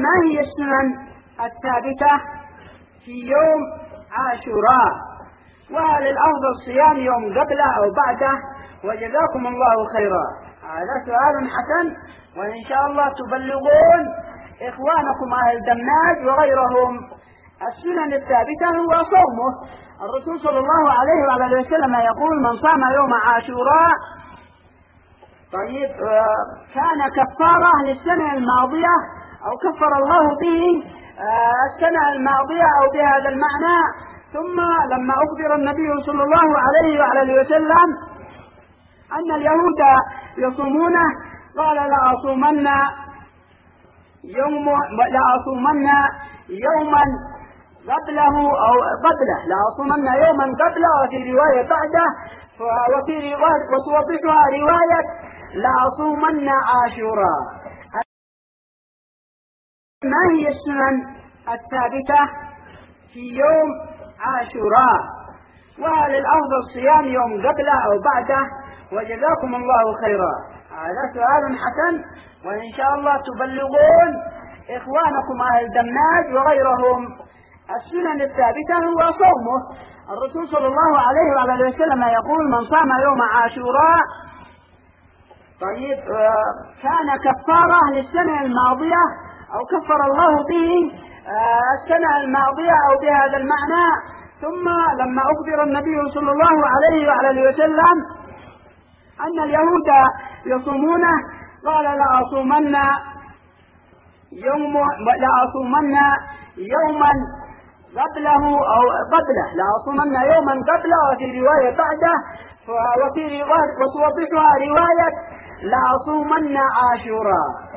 ما هي السنن الثابتة في يوم عاشوراء؟ وهل الأفضل صيام يوم قبله أو بعده؟ وجزاكم الله خيرا. هذا سؤال حسن، وإن شاء الله تبلغون إخوانكم أهل دمناج وغيرهم. السنن الثابتة هو صومه. الرسول صلى الله عليه وعلى وسلم يقول: من صام يوم عاشوراء طيب كان كفارة للسنة الماضية، أو كفر الله به السنة الماضية أو بهذا المعنى. ثم لما أخبر النبي صلى الله عليه وعلى وسلم أن اليهود يصومونه قال: لأصومن يوما قبله أو قبله، لأصومن يوما قبله، وفي رواية بعده، وفي رواية وتوضحها رواية لأصومن عاشوراء. ما هي السنن الثابتة في يوم عاشوراء؟ وهل الأفضل صيام يوم قبله أو بعده؟ وجزاكم الله خيرا. هذا سؤال حسن، وإن شاء الله تبلغون إخوانكم أهل دمناج وغيرهم. السنن الثابتة هو صومه. الرسول صلى الله عليه وعلى وسلم يقول: من صام يوم عاشوراء طيب كان كفارة للسنة الماضية، أو كفر الله به السنة الماضية أو بهذا المعنى. ثم لما أخبر النبي صلى الله عليه وعلى وسلم أن اليهود يصومونه قال: لأصومن يوما قبله أو قبله، لأصومن يوما قبله، وفي رواية بعده، وفي رواية وتوضحها رواية لأصومن عاشوراء.